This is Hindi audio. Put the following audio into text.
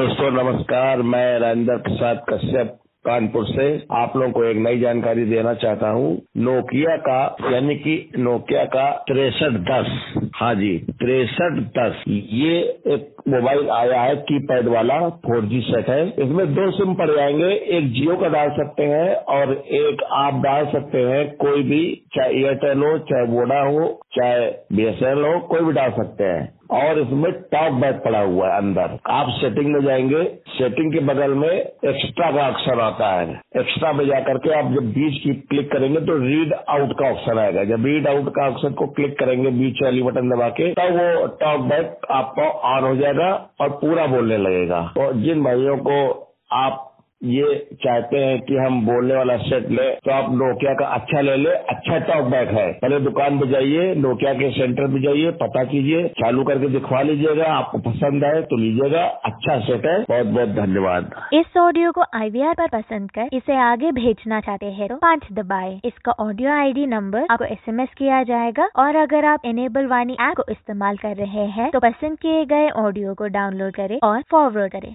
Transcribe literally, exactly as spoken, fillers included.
दोस्तों नमस्कार, मैं राजेंद्र प्रसाद कश्यप कानपुर से आप लोगों को एक नई जानकारी देना चाहता हूँ। नोकिया का यानी कि नोकिया का तिरसठ दस, हाँ जी तिरसठ दस, ये एक मोबाइल आया है कीपैड वाला फोर जी सेट है। इसमें दो सिम पड़ जाएंगे, एक जियो का डाल सकते हैं और एक आप डाल सकते हैं कोई भी, चाहे एयरटेल हो, चाहे वोडा हो, चाहे बी एस एन एल हो, कोई भी डाल सकते हैं। और इसमें टॉक बैक पड़ा हुआ है अंदर। आप सेटिंग में जाएंगे, सेटिंग के बगल में एक्स्ट्रा का ऑप्शन आता है। एक्स्ट्रा में जाकर के आप जब बीच की क्लिक करेंगे तो रीड आउट का ऑप्शन आएगा। जब रीड आउट का ऑप्शन को क्लिक करेंगे बीच वाली बटन दबा के, तब वो टॉक बैक आपको ऑन हो जाएगा और पूरा बोलने लगेगा। और जिन भाइयों को आप ये चाहते हैं कि हम बोलने वाला सेट ले, तो आप नोकिया का अच्छा ले ले, अच्छा टॉक बैक है। पहले दुकान पे जाइए, नोकिया के सेंटर पे जाइए, पता कीजिए, चालू करके दिखवा लीजिएगा, आपको पसंद आए तो लीजिएगा, अच्छा सेट है। बहुत बहुत धन्यवाद। इस ऑडियो को आई वी आर पर पसंद कर इसे आगे भेजना चाहते हैं तो पाँच दबाएं। इसका ऑडियो आई डी नंबर आपको एस एम एस किया जाएगा। और अगर आप इनेबल वाणी ऐप को इस्तेमाल कर रहे हैं तो पसंद किए गए ऑडियो को डाउनलोड करें और फॉरवर्ड करें।